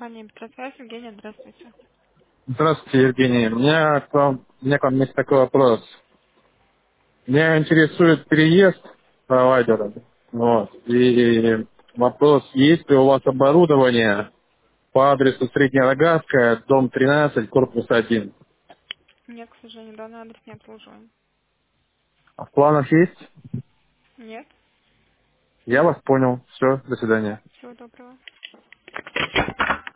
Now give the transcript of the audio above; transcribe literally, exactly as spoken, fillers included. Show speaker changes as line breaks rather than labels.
компания «Петросвязь». Евгения, здравствуйте.
Здравствуйте, Евгений. У меня к вам, у меня к вам есть такой вопрос. Меня интересует переезд провайдера. Вот. И вопрос, есть ли у вас оборудование по адресу Средняя Роганская, дом тринадцать, корпус один.
Нет, к сожалению, данный адрес не обслуживаем.
А в планах есть?
Нет.
Я вас понял. Все, до свидания.
Всего доброго.